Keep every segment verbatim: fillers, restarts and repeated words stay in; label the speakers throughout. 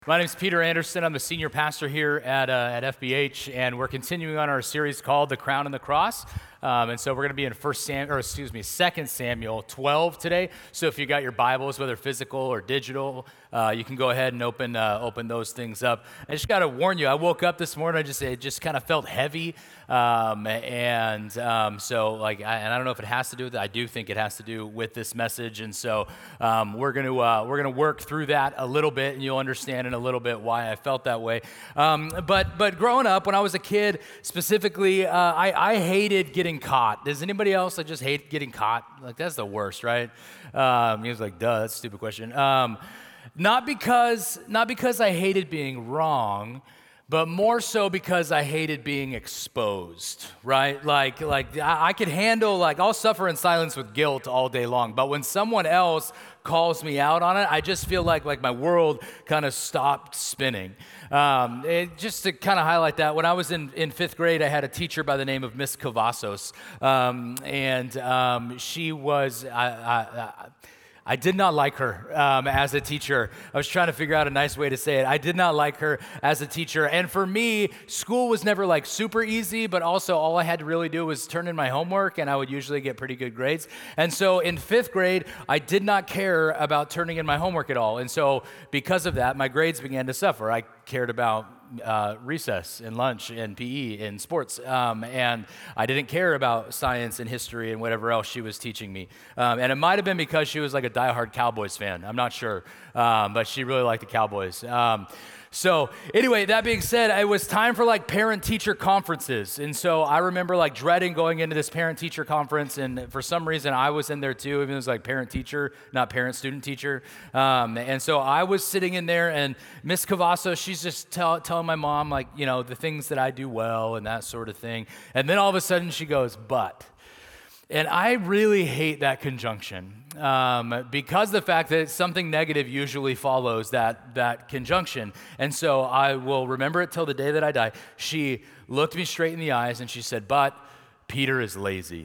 Speaker 1: My name is Peter Anderson. I'm the senior pastor here at uh, at F B H, and we're continuing on our series called "The Crown and the Cross." Um, and so we're going to be in First Sam, or excuse me, Second Samuel twelve today. So if you got your Bibles, whether physical or digital, uh, you can go ahead and open uh, open those things up. I just got to warn you. I woke up this morning. I just it just kind of felt heavy, um, and um, so like, I, and I don't know if it has to do with it. I do think it has to do with this message, and so um, we're going to uh, we're going to work through that a little bit, and you'll understand in a little bit why I felt that way. Um, but but growing up, when I was a kid, specifically, uh, I I hated getting caught. Does anybody else I just hate getting caught? Like, that's the worst, right? Um, he was like, duh, that's a stupid question. Um, not because not because I hated being wrong, but more so because I hated being exposed, right? Like, like I, I could handle, like, I'll suffer in silence with guilt all day long, but when someone else calls me out on it, I just feel like, like my world kind of stopped spinning. Um, it, just to kind of highlight that, when I was in, in fifth grade, I had a teacher by the name of Miss Cavazos, um, and um, she was, I, I, I I did not like her um, as a teacher. I was trying to figure out a nice way to say it. I did not like her as a teacher. And for me, school was never like super easy, but also all I had to really do was turn in my homework, and I would usually get pretty good grades. And so in fifth grade, I did not care about turning in my homework at all. And so because of that, my grades began to suffer. I cared about Uh, recess and lunch and P E and sports, um, and I didn't care about science and history and whatever else she was teaching me. Um, and it might have been because she was like a diehard Cowboys fan. I'm not sure, um, but she really liked the Cowboys. Um, so anyway, that being said, it was time for like parent-teacher conferences, and so I remember like dreading going into this parent-teacher conference, and for some reason I was in there too, even though it was like parent-teacher, not parent-student-teacher. Um, and so I was sitting in there, and Miss Cavazos, she's just tell, telling my mom, like, you know, the things that I do well and that sort of thing. And then all of a sudden she goes, but. And I really hate that conjunction um, because of the fact that something negative usually follows that, that conjunction. And so I will remember it till the day that I die. She looked me straight in the eyes and she said, but Peter is lazy.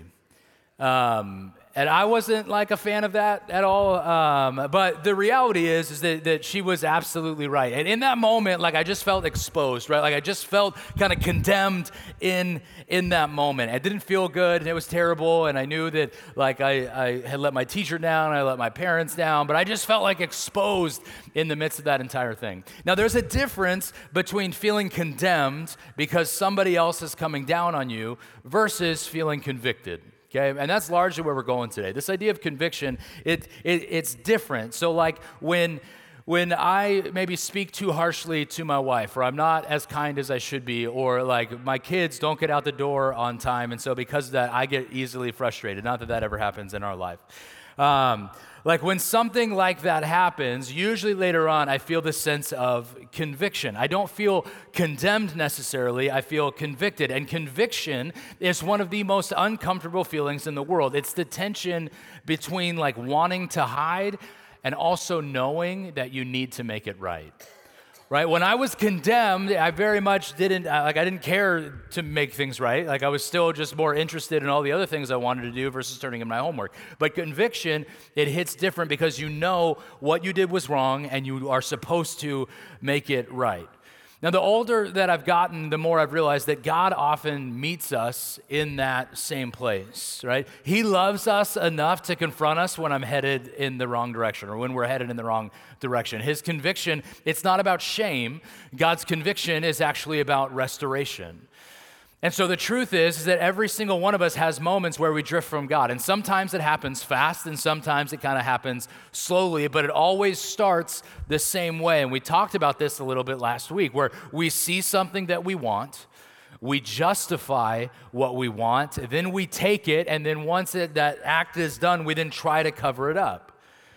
Speaker 1: Um, and I wasn't like a fan of that at all. Um, but the reality is, is that, that she was absolutely right. And in that moment, like I just felt exposed, right? Like I just felt kind of condemned in in that moment. It didn't feel good, and it was terrible. And I knew that like I, I had let my teacher down, I let my parents down, but I just felt like exposed in the midst of that entire thing. Now there's a difference between feeling condemned because somebody else is coming down on you versus feeling convicted. Okay, and that's largely where we're going today. This idea of conviction, it, it it's different. So like when when I maybe speak too harshly to my wife, or I'm not as kind as I should be, or like my kids don't get out the door on time, and so because of that, I get easily frustrated. Not that that ever happens in our life. Um, like when something like that happens, usually later on, I feel this sense of conviction. I don't feel condemned necessarily, I feel convicted. And conviction is one of the most uncomfortable feelings in the world. It's the tension between like wanting to hide and also knowing that you need to make it right. Right? When I was condemned, I very much didn't, like I didn't care to make things right. Like I was still just more interested in all the other things I wanted to do versus turning in my homework. But conviction, it hits different because you know what you did was wrong and you are supposed to make it right. Now, the older that I've gotten, the more I've realized that God often meets us in that same place, right? He loves us enough to confront us when I'm headed in the wrong direction or when we're headed in the wrong direction. His conviction, it's not about shame. God's conviction is actually about restoration. And so the truth is, is that every single one of us has moments where we drift from God. And sometimes it happens fast, and sometimes it kind of happens slowly, but it always starts the same way. And we talked about this a little bit last week, where we see something that we want, we justify what we want, then we take it, and then once it, that act is done, we then try to cover it up.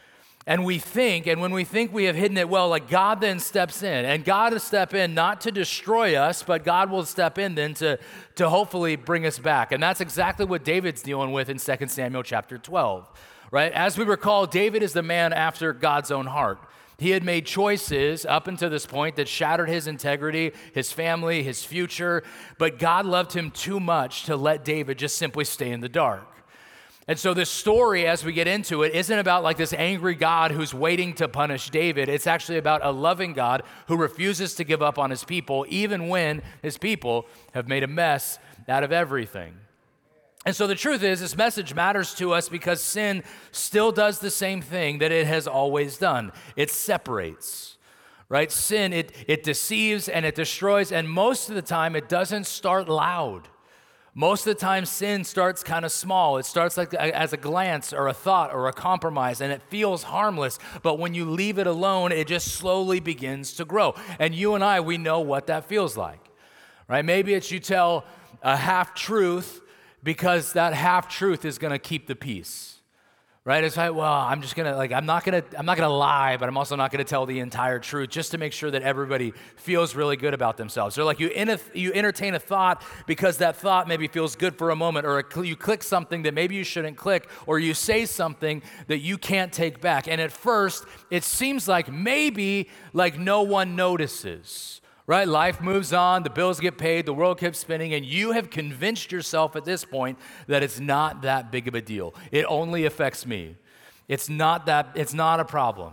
Speaker 1: And we think, and when we think we have hidden it well, like God then steps in. And God will step in not to destroy us, but God will step in then to, to hopefully bring us back. And that's exactly what David's dealing with in Second Samuel chapter twelve, right? As we recall, David is the man after God's own heart. He had made choices up until this point that shattered his integrity, his family, his future, but God loved him too much to let David just simply stay in the dark. And so this story, as we get into it, isn't about like this angry God who's waiting to punish David. It's actually about a loving God who refuses to give up on his people, even when his people have made a mess out of everything. And so the truth is, this message matters to us because sin still does the same thing that it has always done. It separates, right? Sin, it, it deceives and it destroys, and most of the time it doesn't start loud. Most of the time, sin starts kind of small. It starts like as a glance or a thought or a compromise, and it feels harmless. But when you leave it alone, it just slowly begins to grow. And you and I, we know what that feels like, right? Maybe it's you tell a half-truth because that half-truth is going to keep the peace. Right? It's like, well, I'm just gonna like I'm not gonna I'm not gonna lie, but I'm also not gonna tell the entire truth just to make sure that everybody feels really good about themselves. Or like you in you entertain a thought because that thought maybe feels good for a moment, or a, you click something that maybe you shouldn't click, or you say something that you can't take back. And at first, it seems like maybe like no one notices. Right? Life moves on, the bills get paid, the world keeps spinning, and you have convinced yourself at this point that it's not that big of a deal. It only affects me. It's not that, it's not a problem.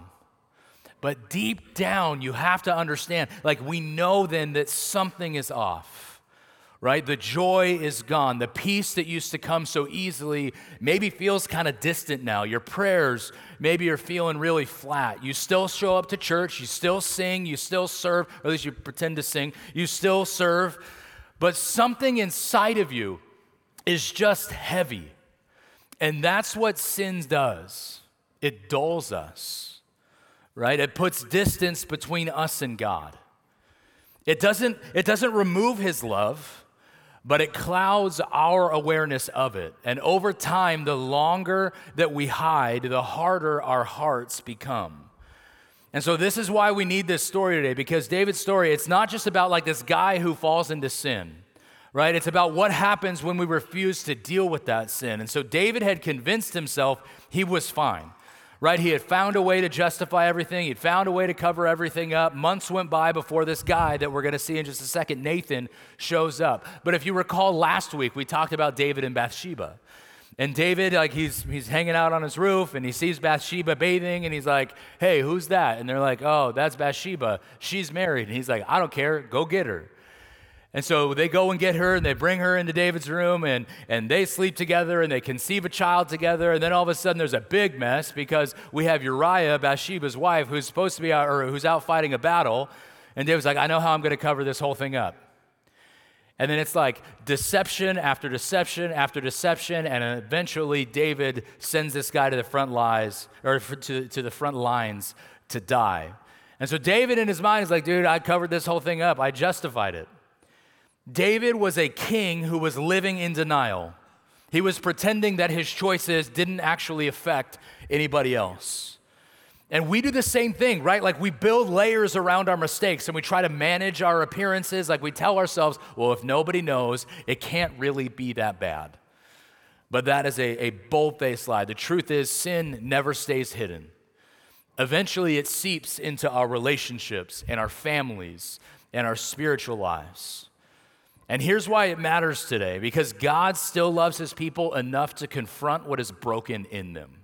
Speaker 1: But deep down, you have to understand, like we know then that something is off. Right? The joy is gone. The peace that used to come so easily maybe feels kind of distant now. Your prayers maybe are feeling really flat. You still show up to church. You still sing. You still serve, or at least you pretend to sing. You still serve. But something inside of you is just heavy. And that's what sin does. It dulls us. Right? It puts distance between us and God. It doesn't, it doesn't remove his love, but it clouds our awareness of it. And over time, the longer that we hide, the harder our hearts become. And so this is why we need this story today, because David's story, it's not just about like this guy who falls into sin, right? It's about what happens when we refuse to deal with that sin. And so David had convinced himself he was fine. Right? He had found a way to justify everything. He'd found a way to cover everything up. Months went by before this guy that we're going to see in just a second, Nathan, shows up. But if you recall last week, we talked about David and Bathsheba. And David, like he's he's hanging out on his roof and he sees Bathsheba bathing and he's like, hey, who's that? And they're like, oh, that's Bathsheba. She's married. And he's like, I don't care. Go get her. And so they go and get her, and they bring her into David's room, and, and they sleep together, and they conceive a child together, and then all of a sudden there's a big mess because we have Uriah, Bathsheba's wife, who's supposed to be out, or who's out fighting a battle, and David's like, I know how I'm going to cover this whole thing up. And then it's like deception after deception after deception, and eventually David sends this guy to the front lines, or to, to the front lines to die. And so David in his mind is like, dude, I covered this whole thing up. I justified it. David was a king who was living in denial. He was pretending that his choices didn't actually affect anybody else. And we do the same thing, right? Like we build layers around our mistakes and we try to manage our appearances. Like we tell ourselves, well, if nobody knows, it can't really be that bad. But that is a, a bold-faced lie. The truth is, sin never stays hidden. Eventually, it seeps into our relationships and our families and our spiritual lives. And here's why it matters today, because God still loves his people enough to confront what is broken in them.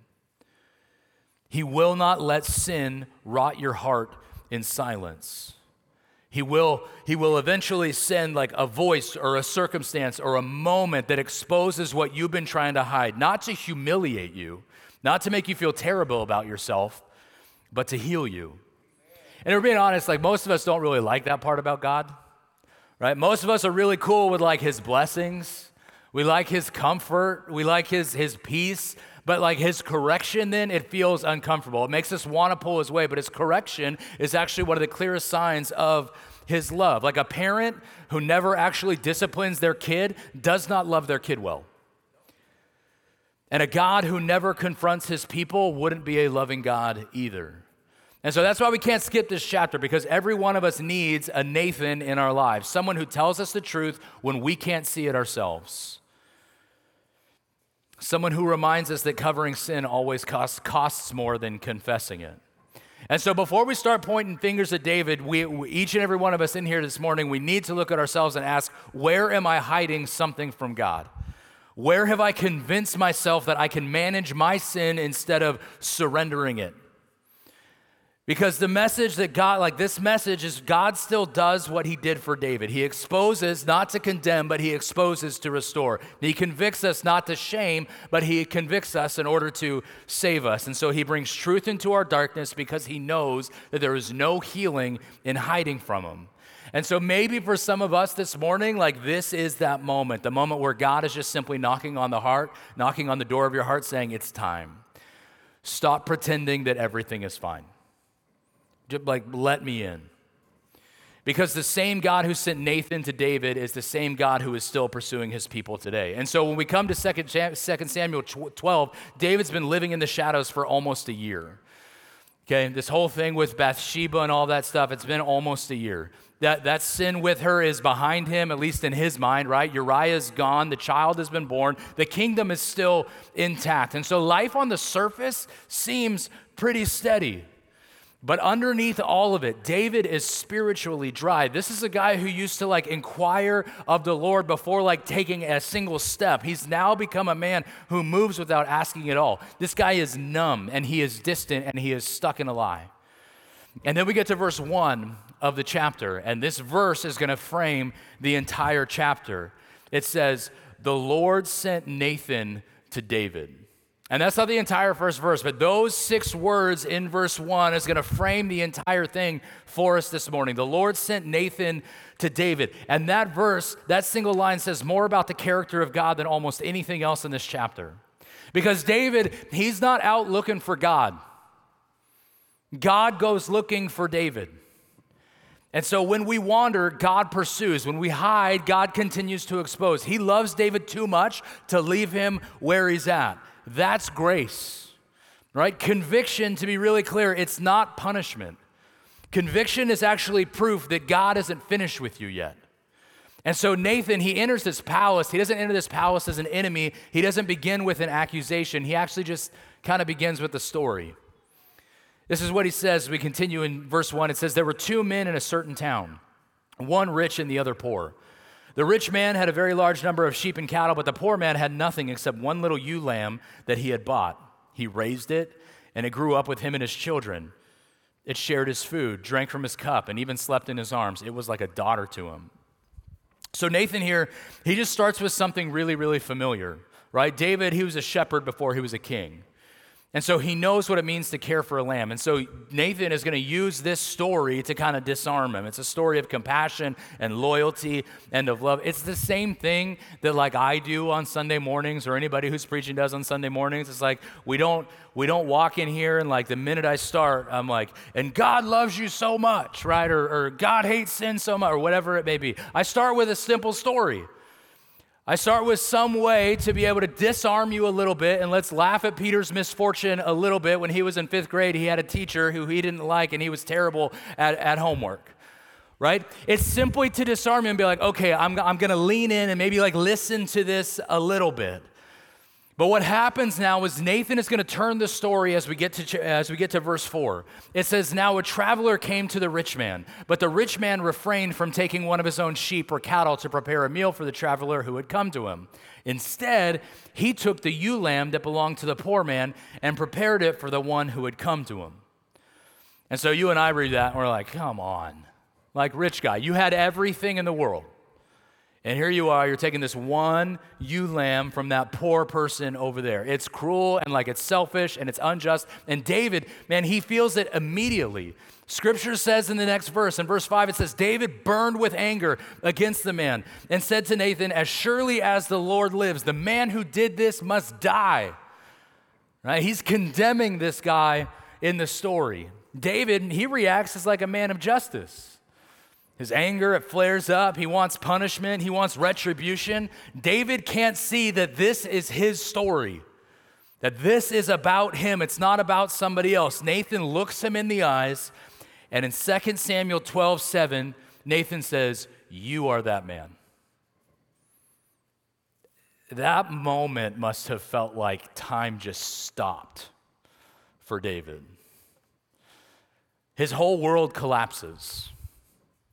Speaker 1: He will not let sin rot your heart in silence. He will, he will eventually send like a voice or a circumstance or a moment that exposes what you've been trying to hide, not to humiliate you, not to make you feel terrible about yourself, but to heal you. And if we're being honest, like most of us don't really like that part about God. Right? Most of us are really cool with like his blessings. We like his comfort. We like his, his peace. But like his correction then, it feels uncomfortable. It makes us want to pull his way. But his correction is actually one of the clearest signs of his love. Like a parent who never actually disciplines their kid does not love their kid well. And a God who never confronts his people wouldn't be a loving God either. And so that's why we can't skip this chapter, because every one of us needs a Nathan in our lives, someone who tells us the truth when we can't see it ourselves. Someone who reminds us that covering sin always costs, costs more than confessing it. And so before we start pointing fingers at David, we, we, each and every one of us in here this morning, we need to look at ourselves and ask, where am I hiding something from God? Where have I convinced myself that I can manage my sin instead of surrendering it? Because the message that God, like this message is God still does what he did for David. He exposes not to condemn, but he exposes to restore. He convicts us not to shame, but he convicts us in order to save us. And so he brings truth into our darkness because he knows that there is no healing in hiding from him. And so maybe for some of us this morning, like this is that moment, the moment where God is just simply knocking on the heart, knocking on the door of your heart saying, it's time. Stop pretending that everything is fine. Just like, let me in. Because the same God who sent Nathan to David is the same God who is still pursuing his people today. And so when we come to Second Samuel twelve, David's been living in the shadows for almost a year. Okay, this whole thing with Bathsheba and all that stuff, it's been almost a year. That, that sin with her is behind him, at least in his mind, right? Uriah's gone, the child has been born, the kingdom is still intact. And so life on the surface seems pretty steady. But underneath all of it, David is spiritually dry. This is a guy who used to like inquire of the Lord before like taking a single step. He's now become a man who moves without asking at all. This guy is numb and he is distant and he is stuck in a lie. And then we get to verse one of the chapter, and this verse is going to frame the entire chapter. It says, "The Lord sent Nathan to David." And that's not the entire first verse, but those six words in verse one is going to frame the entire thing for us this morning. The Lord sent Nathan to David. And that verse, that single line says more about the character of God than almost anything else in this chapter. Because David, he's not out looking for God. God goes looking for David. And so when we wander, God pursues. When we hide, God continues to expose. He loves David too much to leave him where he's at. That's grace, right? Conviction, to be really clear, it's not punishment. Conviction is actually proof that God isn't finished with you yet. And so Nathan, he enters this palace. He doesn't enter this palace as an enemy. He doesn't begin with an accusation. He actually just kind of begins with the story. This is what he says. We continue in verse one. It says, "There were two men in a certain town, one rich and the other poor. The rich man had a very large number of sheep and cattle, but the poor man had nothing except one little ewe lamb that he had bought. He raised it, and it grew up with him and his children. It shared his food, drank from his cup, and even slept in his arms. It was like a daughter to him." So Nathan here, he just starts with something really, really familiar, right? David, he was a shepherd before he was a king. And so he knows what it means to care for a lamb. And so Nathan is going to use this story to kind of disarm him. It's a story of compassion and loyalty and of love. It's the same thing that like I do on Sunday mornings, or anybody who's preaching does on Sunday mornings. It's like we don't we don't walk in here and like the minute I start, I'm like, and God loves you so much, right? Or, or God hates sin so much, or whatever it may be. I start with a simple story. I start with some way to be able to disarm you a little bit, and let's laugh at Peter's misfortune a little bit. When he was in fifth grade, he had a teacher who he didn't like, and he was terrible at, at homework, right? It's simply to disarm him and be like, okay, I'm, I'm going to lean in and maybe like listen to this a little bit. But what happens now is Nathan is going to turn the story as we get to as we get to verse four. It says, "Now a traveler came to the rich man, but the rich man refrained from taking one of his own sheep or cattle to prepare a meal for the traveler who had come to him. Instead, he took the ewe lamb that belonged to the poor man and prepared it for the one who had come to him." And so you and I read that and we're like, come on. Like, rich guy, you had everything in the world. And here you are, you're taking this one ewe lamb from that poor person over there. It's cruel and like it's selfish and it's unjust. And David, man, he feels it immediately. Scripture says in the next verse, in verse five, it says, "David burned with anger against the man and said to Nathan, 'As surely as the Lord lives, the man who did this must die.'" Right? He's condemning this guy in the story. David, he reacts as like a man of justice. His anger, it flares up. He wants punishment. He wants retribution. David can't see that this is his story, that this is about him. It's not about somebody else. Nathan looks him in the eyes, and in Second Samuel twelve seven, Nathan says, "You are that man." That moment must have felt like time just stopped for David. His whole world collapses.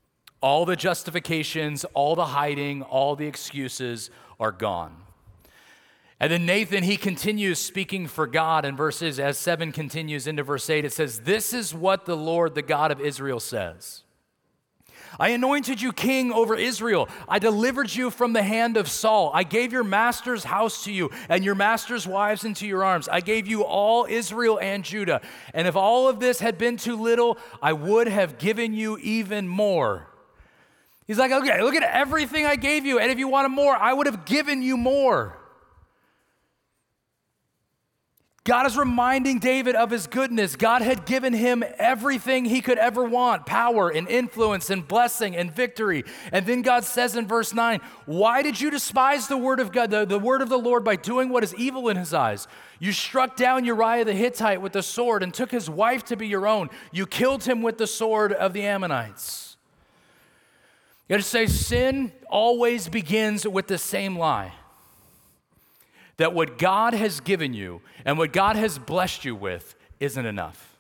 Speaker 1: All the justifications, all the hiding, all the excuses are gone. And then Nathan, he continues speaking for God in verses, as seven continues into verse eight, it says, "This is what the Lord, the God of Israel says. I anointed you king over Israel. I delivered you from the hand of Saul. I gave your master's house to you and your master's wives into your arms. I gave you all Israel and Judah. And if all of this had been too little, I would have given you even more." He's like, okay, look at everything I gave you. And if you wanted more, I would have given you more. God is reminding David of his goodness. God had given him everything he could ever want, power and influence and blessing and victory. And then God says in verse nine, "Why did you despise the word of God, the, the word of the Lord, by doing what is evil in his eyes? You struck down Uriah the Hittite with the sword and took his wife to be your own. You killed him with the sword of the Ammonites." You gotta say, sin always begins with the same lie. That what God has given you and what God has blessed you with isn't enough.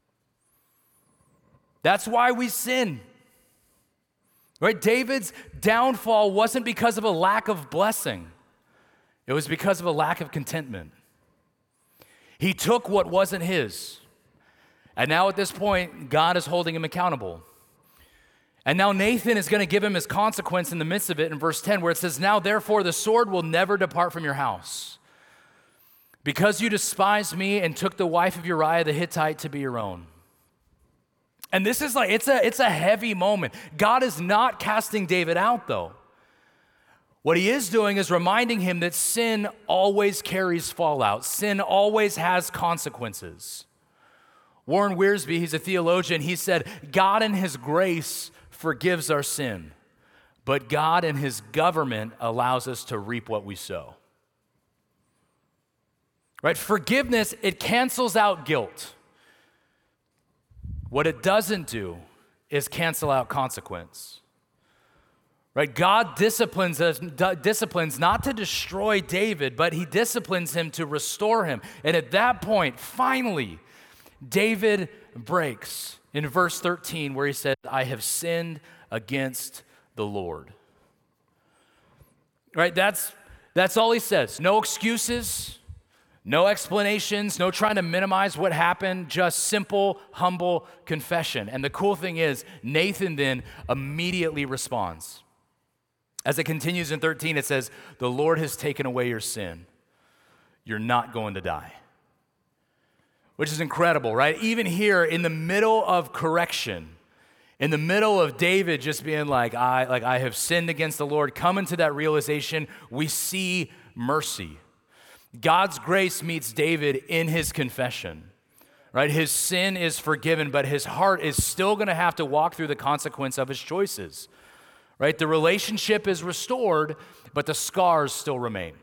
Speaker 1: That's why we sin. Right? David's downfall wasn't because of a lack of blessing. It was because of a lack of contentment. He took what wasn't his. And now at this point, God is holding him accountable. And now Nathan is going to give him his consequence in the midst of it in verse ten, where it says, "Now therefore the sword will never depart from your house, because you despised me and took the wife of Uriah the Hittite to be your own." And this is like, it's a, it's a heavy moment. God is not casting David out though. What he is doing is reminding him that sin always carries fallout. Sin always has consequences. Warren Wiersbe, he's a theologian, he said, God in his grace forgives our sin, but God in his government allows us to reap what we sow. Right? Forgiveness, it cancels out guilt. What it doesn't do is cancel out consequence. Right? God disciplines us, d- disciplines not to destroy David, but he disciplines him to restore him. And at that point, finally, David breaks in verse thirteen, where he said, "I have sinned against the Lord." Right? That's, that's all he says. No excuses, no explanations, no trying to minimize what happened, just simple, humble confession. And the cool thing is, Nathan then immediately responds. As it continues in thirteen, it says, "The Lord has taken away your sin. You're not going to die." Which is incredible, right? Even here in the middle of correction, in the middle of David just being like, I, like, I have sinned against the Lord, coming to that realization, we see mercy. God's grace meets David in his confession, right? His sin is forgiven, but his heart is still gonna have to walk through the consequence of his choices, right? The relationship is restored, but the scars still remain.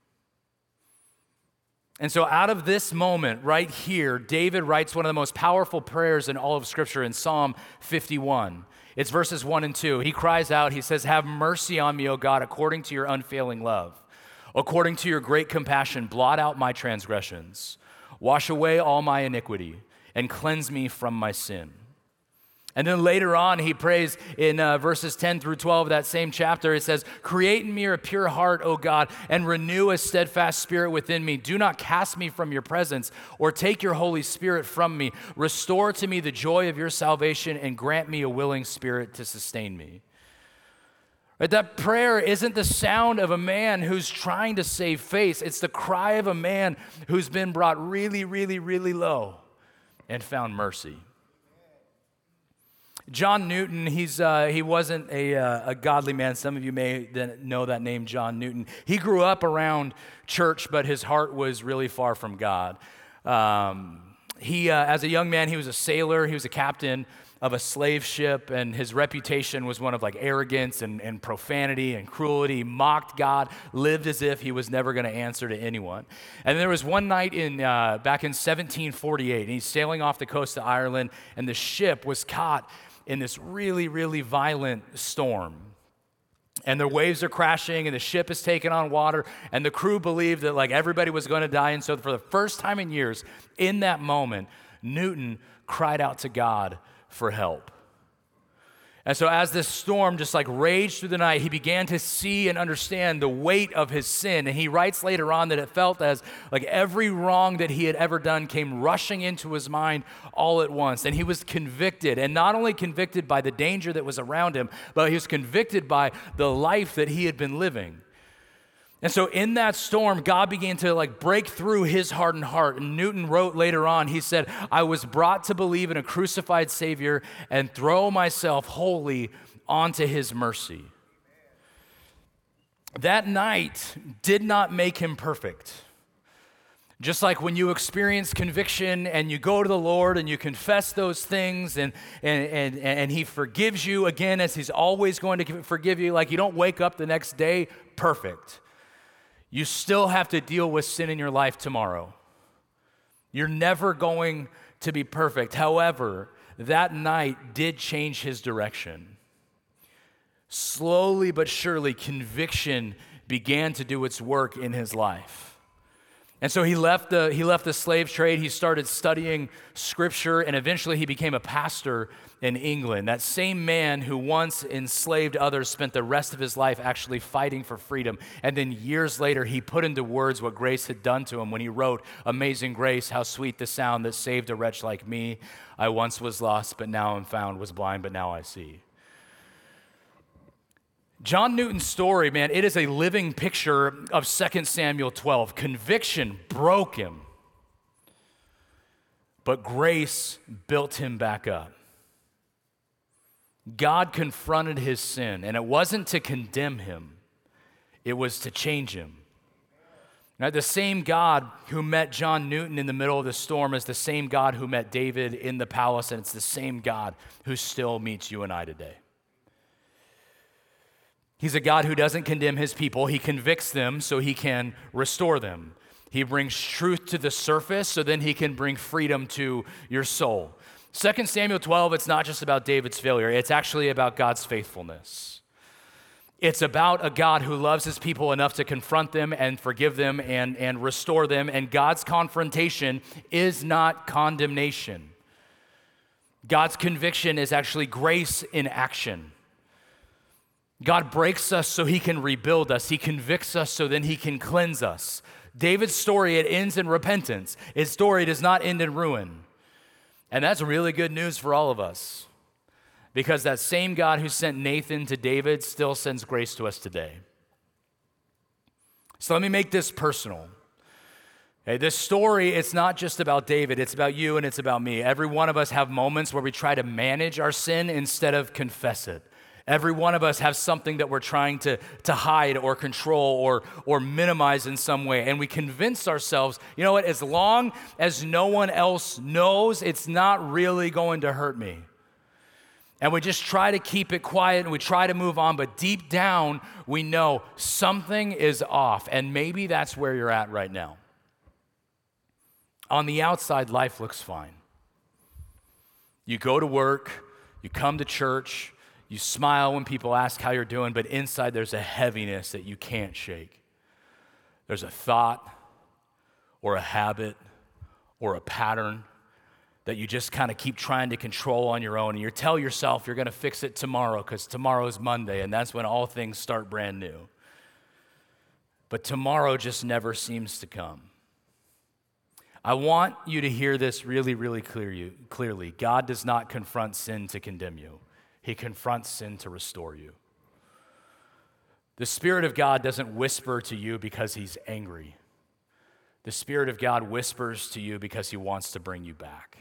Speaker 1: And so out of this moment right here, David writes one of the most powerful prayers in all of Scripture in Psalm fifty-one. It's verses one and two. He cries out, he says, "Have mercy on me, O God, according to your unfailing love. According to your great compassion, blot out my transgressions. Wash away all my iniquity and cleanse me from my sin." And then later on, he prays in uh, verses ten through twelve of that same chapter. It says, "Create in me a pure heart, O God, and renew a steadfast spirit within me. Do not cast me from your presence or take your Holy Spirit from me. Restore to me the joy of your salvation and grant me a willing spirit to sustain me." Right, that prayer isn't the sound of a man who's trying to save face. It's the cry of a man who's been brought really, really, really low and found mercy. John Newton, he's, uh, he wasn't a, uh, a godly man. Some of you may know that name, John Newton. He grew up around church, but his heart was really far from God. Um, he, uh, as a young man, he was a sailor. He was a captain of a slave ship, and his reputation was one of like arrogance and, and profanity and cruelty. He mocked God, lived as if he was never going to answer to anyone. And there was one night in uh, back in seventeen forty-eight, and he's sailing off the coast of Ireland, and the ship was caught in this really, really violent storm. And the waves are crashing, and the ship is taking on water, and the crew believed that like everybody was going to die. And so for the first time in years, in that moment, Newton cried out to God for help. And so as this storm just like raged through the night, he began to see and understand the weight of his sin. And he writes later on that it felt as like every wrong that he had ever done came rushing into his mind all at once. And he was convicted, and not only convicted by the danger that was around him, but he was convicted by the life that he had been living. And so in that storm, God began to like break through his hardened heart. And Newton wrote later on, he said, I was brought to believe in a crucified Savior and throw myself wholly onto his mercy. That night did not make him perfect. Just like when you experience conviction and you go to the Lord and you confess those things and, and, and, and he forgives you again, as he's always going to forgive you, like you don't wake up the next day perfect. You still have to deal with sin in your life tomorrow. You're never going to be perfect. However, that night did change his direction. Slowly but surely, conviction began to do its work in his life. And so he left the, he left the slave trade, he started studying scripture, and eventually he became a pastor in England. That same man who once enslaved others spent the rest of his life actually fighting for freedom. And then years later, he put into words what grace had done to him when he wrote, Amazing Grace, how sweet the sound that saved a wretch like me. I once was lost, but now I'm found, was blind, but now I see. John Newton's story, man, it is a living picture of Second Samuel twelve. Conviction broke him, but grace built him back up. God confronted his sin, and it wasn't to condemn him, it was to change him. Now, the same God who met John Newton in the middle of the storm is the same God who met David in the palace, and it's the same God who still meets you and I today. He's a God who doesn't condemn his people. He convicts them so he can restore them. He brings truth to the surface so then he can bring freedom to your soul. Second Samuel twelve, it's not just about David's failure. It's actually about God's faithfulness. It's about a God who loves his people enough to confront them and forgive them and, and restore them. And God's confrontation is not condemnation. God's conviction is actually grace in action. God breaks us so he can rebuild us. He convicts us so then he can cleanse us. David's story, it ends in repentance. His story does not end in ruin. And that's really good news for all of us, because that same God who sent Nathan to David still sends grace to us today. So let me make this personal. Okay, this story, it's not just about David, it's about you and it's about me. Every one of us have moments where we try to manage our sin instead of confess it. Every one of us has something that we're trying to, to hide or control or, or minimize in some way. And we convince ourselves, you know what, as long as no one else knows, it's not really going to hurt me. And we just try to keep it quiet and we try to move on. But deep down, we know something is off. And maybe that's where you're at right now. On the outside, life looks fine. You go to work, you come to church, you smile when people ask how you're doing, but inside there's a heaviness that you can't shake. There's a thought or a habit or a pattern that you just kind of keep trying to control on your own. And you tell yourself you're going to fix it tomorrow because tomorrow's Monday, and that's when all things start brand new. But tomorrow just never seems to come. I want you to hear this really, really clear you, clearly. God does not confront sin to condemn you. He confronts sin to restore you. The Spirit of God doesn't whisper to you because he's angry. The Spirit of God whispers to you because he wants to bring you back.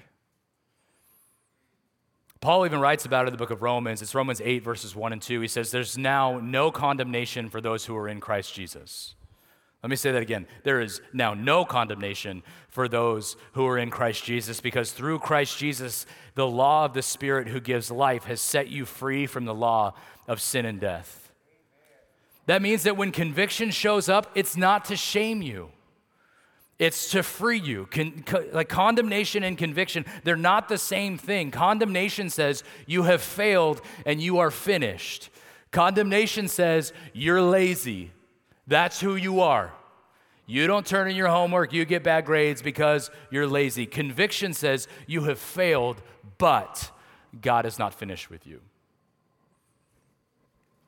Speaker 1: Paul even writes about it in the book of Romans. It's Romans eight, verses one and two. He says, there's now no condemnation for those who are in Christ Jesus. Let me say that again. There is now no condemnation for those who are in Christ Jesus, because through Christ Jesus, the law of the Spirit who gives life has set you free from the law of sin and death. That means that when conviction shows up, it's not to shame you. It's to free you. Con- co- like condemnation and conviction, they're not the same thing. Condemnation says you have failed and you are finished. Condemnation says you're lazy. That's who you are. You don't turn in your homework, you get bad grades because you're lazy. Conviction says you have failed, but God is not finished with you.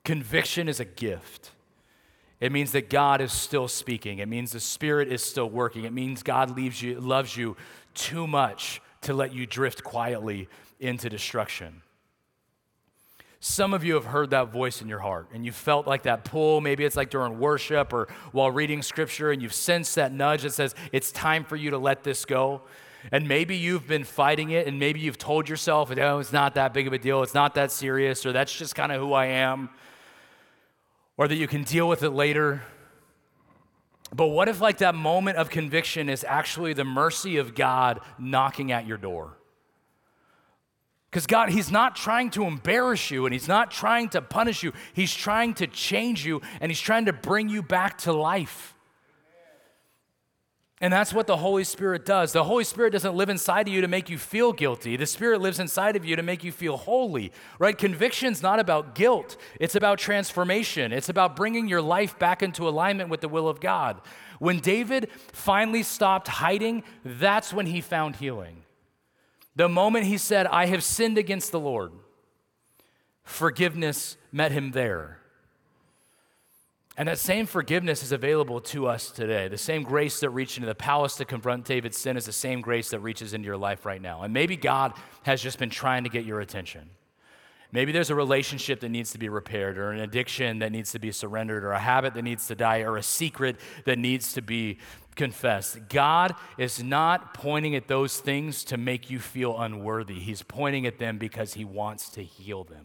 Speaker 1: Conviction is a gift. It means that God is still speaking. It means the Spirit is still working. It means God leaves you, loves you too much to let you drift quietly into destruction. Some of you have heard that voice in your heart, and you felt like that pull. Maybe it's like during worship or while reading Scripture, and you've sensed that nudge that says, it's time for you to let this go. And maybe you've been fighting it, and maybe you've told yourself, oh, it's not that big of a deal, it's not that serious, or that's just kind of who I am. Or that you can deal with it later. But what if like that moment of conviction is actually the mercy of God knocking at your door? Because God, he's not trying to embarrass you and he's not trying to punish you. He's trying to change you and he's trying to bring you back to life. And that's what the Holy Spirit does. The Holy Spirit doesn't live inside of you to make you feel guilty. The Spirit lives inside of you to make you feel holy, right? Conviction's not about guilt. It's about transformation. It's about bringing your life back into alignment with the will of God. When David finally stopped hiding, that's when he found healing. The moment he said, I have sinned against the Lord, forgiveness met him there. And that same forgiveness is available to us today. The same grace that reached into the palace to confront David's sin is the same grace that reaches into your life right now. And maybe God has just been trying to get your attention. Maybe there's a relationship that needs to be repaired, or an addiction that needs to be surrendered, or a habit that needs to die, or a secret that needs to be confessed. God is not pointing at those things to make you feel unworthy. He's pointing at them because he wants to heal them.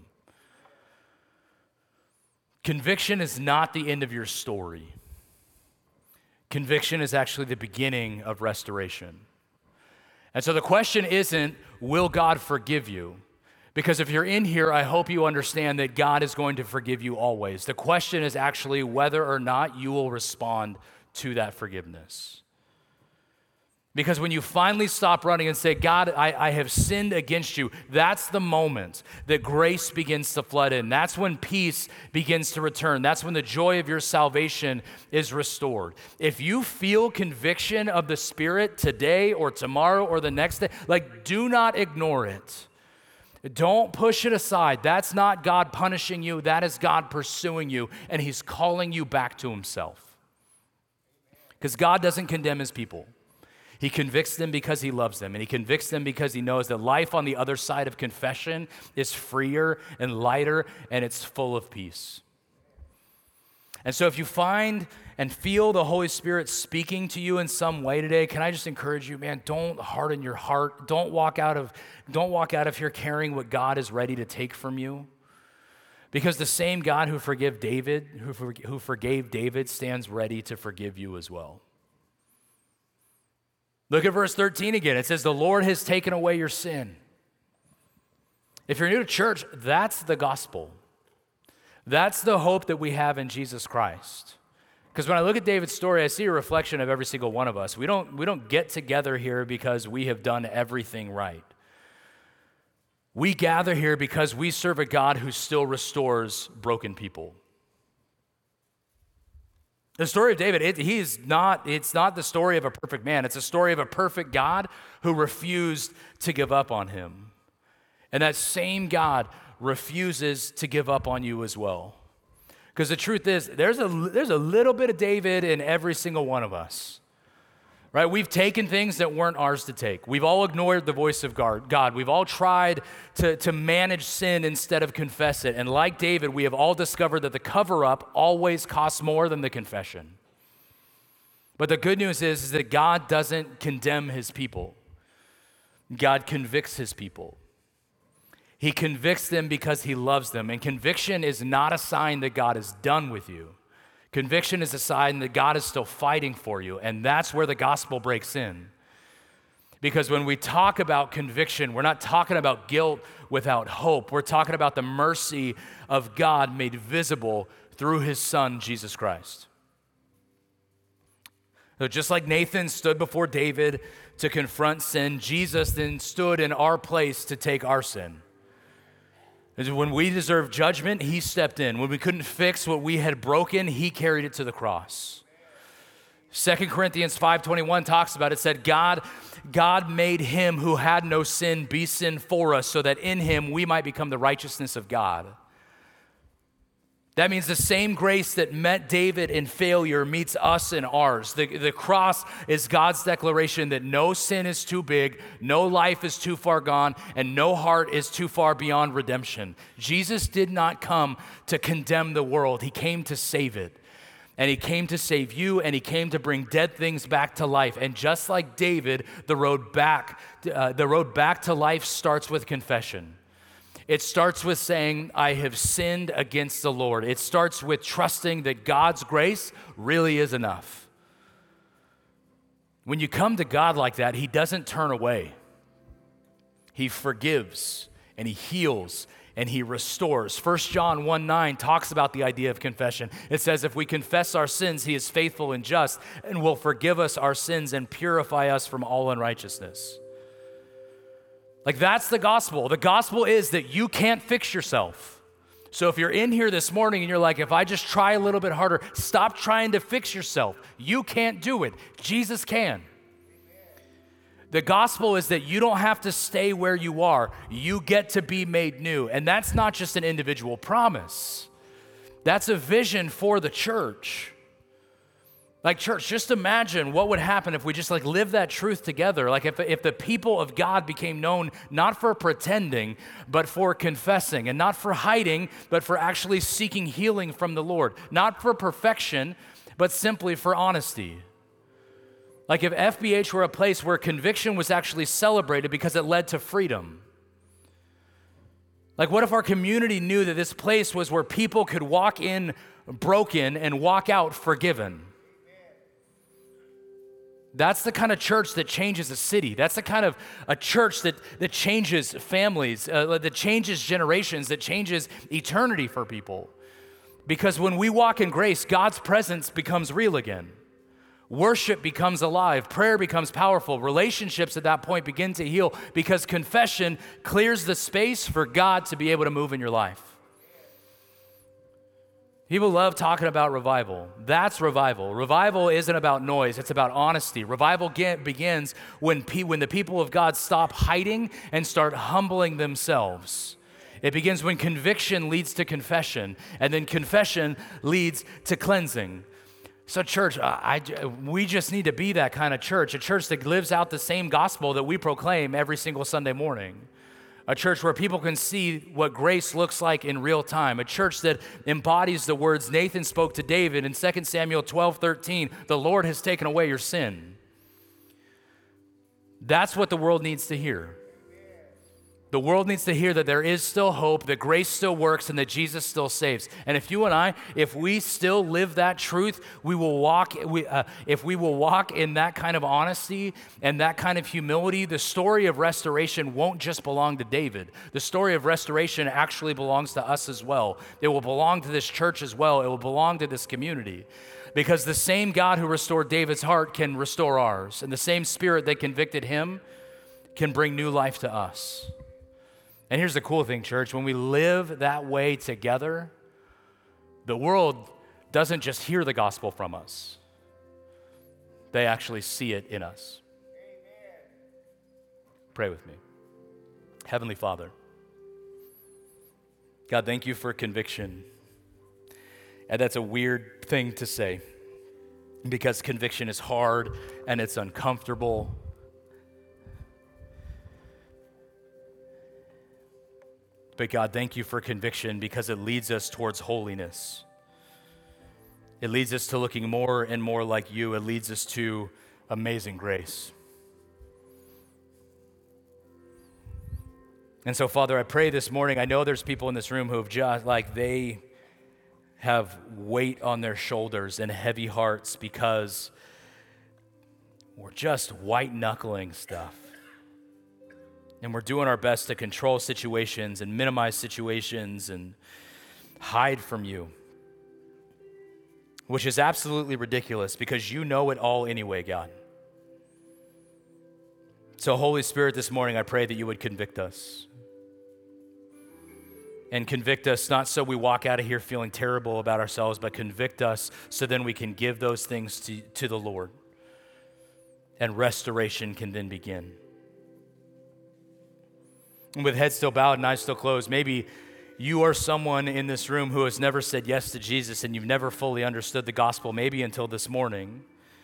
Speaker 1: Conviction is not the end of your story. Conviction is actually the beginning of restoration. And so the question isn't, will God forgive you? Because if you're in here, I hope you understand that God is going to forgive you always. The question is actually whether or not you will respond to that forgiveness. Because when you finally stop running and say, God, I, I have sinned against you, that's the moment that grace begins to flood in. That's when peace begins to return. That's when the joy of your salvation is restored. If you feel conviction of the Spirit today or tomorrow or the next day, like, do not ignore it. Don't push it aside. That's not God punishing you. That is God pursuing you, and he's calling you back to himself. Because God doesn't condemn his people. He convicts them because he loves them, and he convicts them because he knows that life on the other side of confession is freer and lighter, and it's full of peace. And so if you find and feel the Holy Spirit speaking to you in some way today, can I just encourage you, man, don't harden your heart. Don't walk out of, don't walk out of here carrying what God is ready to take from you. Because the same God who forgave David, who, for, who forgave David stands ready to forgive you as well. Look at verse thirteen again. It says, the Lord has taken away your sin. If you're new to church, that's the gospel. That's the hope that we have in Jesus Christ. Because when I look at David's story, I see a reflection of every single one of us. We don't, we don't get together here because we have done everything right. We gather here because we serve a God who still restores broken people. The story of David, it, he is not, it's not the story of a perfect man. It's a story of a perfect God who refused to give up on him. And that same God refuses to give up on you as well. Because the truth is, there's a, there's a little bit of David in every single one of us. Right? We've taken things that weren't ours to take. We've all ignored the voice of God. We've all tried to, to manage sin instead of confess it. And like David, we have all discovered that the cover-up always costs more than the confession. But the good news is, is that God doesn't condemn his people. God convicts his people. He convicts them because he loves them. And conviction is not a sign that God is done with you. Conviction is a sign that God is still fighting for you, and that's where the gospel breaks in. Because when we talk about conviction, we're not talking about guilt without hope. We're talking about the mercy of God made visible through his Son, Jesus Christ. So just like Nathan stood before David to confront sin, Jesus then stood in our place to take our sin. When we deserved judgment, he stepped in. When we couldn't fix what we had broken, he carried it to the cross. Second Corinthians five twenty-one talks about it, said, God, God made him who had no sin be sin for us so that in him we might become the righteousness of God. That means the same grace that met David in failure meets us in ours. The, the cross is God's declaration that no sin is too big, no life is too far gone, and no heart is too far beyond redemption. Jesus did not come to condemn the world. He came to save it. And he came to save you, and he came to bring dead things back to life. And just like David, the road back, uh, the road back to life starts with confession. It starts with saying, I have sinned against the Lord. It starts with trusting that God's grace really is enough. When you come to God like that, he doesn't turn away. He forgives, and he heals, and he restores. First John one nine talks about the idea of confession. It says, if we confess our sins, he is faithful and just and will forgive us our sins and purify us from all unrighteousness. Like, that's the gospel. The gospel is that you can't fix yourself. So if you're in here this morning and you're like, if I just try a little bit harder, stop trying to fix yourself. You can't do it. Jesus can. The gospel is that you don't have to stay where you are. You get to be made new. And that's not just an individual promise. That's a vision for the church. Like, church, just imagine what would happen if we just like live that truth together. Like if, if the people of God became known not for pretending, but for confessing, and not for hiding, but for actually seeking healing from the Lord. Not for perfection, but simply for honesty. Like if F B H were a place where conviction was actually celebrated because it led to freedom. Like what if our community knew that this place was where people could walk in broken and walk out forgiven? That's the kind of church that changes a city. That's the kind of a church that, that changes families, uh, that changes generations, that changes eternity for people. Because when we walk in grace, God's presence becomes real again. Worship becomes alive. Prayer becomes powerful. Relationships at that point begin to heal because confession clears the space for God to be able to move in your life. People love talking about revival. That's revival. Revival isn't about noise. It's about honesty. Revival get, begins when, pe- when the people of God stop hiding and start humbling themselves. It begins when conviction leads to confession, and then confession leads to cleansing. So church, I, I, we just need to be that kind of church, a church that lives out the same gospel that we proclaim every single Sunday morning. A church where people can see what grace looks like in real time. A church that embodies the words Nathan spoke to David in Second Samuel twelve thirteen, the Lord has taken away your sin. That's what the world needs to hear. The world needs to hear that there is still hope, that grace still works, and that Jesus still saves. And if you and I, if we still live that truth, we will walk, we, uh, if we will walk in that kind of honesty and that kind of humility, the story of restoration won't just belong to David. The story of restoration actually belongs to us as well. It will belong to this church as well. It will belong to this community. Because the same God who restored David's heart can restore ours. And the same spirit that convicted him can bring new life to us. And here's the cool thing, church. When we live that way together, the world doesn't just hear the gospel from us. They actually see it in us. Amen. Pray with me. Heavenly Father, God, thank you for conviction. And that's a weird thing to say because conviction is hard and it's uncomfortable. But God, thank you for conviction because it leads us towards holiness. It leads us to looking more and more like you. It leads us to amazing grace. And so, Father, I pray this morning, I know there's people in this room who have just, like, they have weight on their shoulders and heavy hearts because we're just white-knuckling stuff. And we're doing our best to control situations and minimize situations and hide from you, which is absolutely ridiculous because you know it all anyway, God. So, Holy Spirit, this morning, I pray that you would convict us. And convict us not so we walk out of here feeling terrible about ourselves, but convict us so then we can give those things to, to the Lord. And restoration can then begin. And with head still bowed and eyes still closed, maybe you are someone in this room who has never said yes to Jesus and you've never fully understood the gospel, maybe until this morning,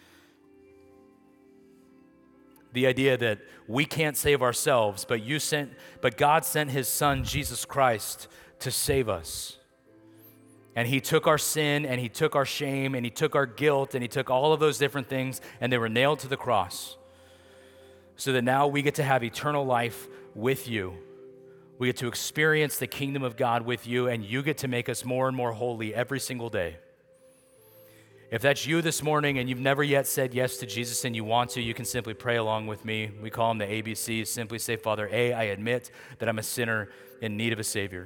Speaker 1: the idea that we can't save ourselves, but you sent, but God sent his son, Jesus Christ, to save us. And he took our sin and he took our shame and he took our guilt and he took all of those different things and they were nailed to the cross so that now we get to have eternal life with you. We get to experience the kingdom of God with you, and you get to make us more and more holy every single day. If that's you this morning and you've never yet said yes to Jesus and you want to, you can simply pray along with me. We call them the A B Cs. Simply say, Father, A, I admit that I'm a sinner in need of a Savior.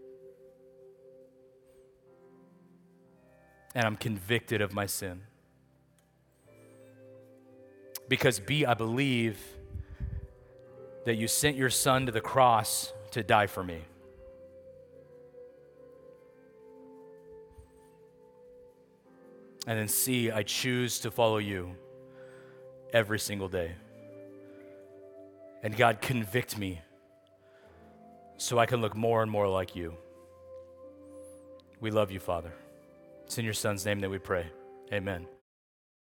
Speaker 1: And I'm convicted of my sin. Because B, I believe that you sent your son to the cross to die for me. And then C, I choose to follow you every single day. And God, convict me so I can look more and more like you. We love you, Father. It's in your son's name that we pray. Amen.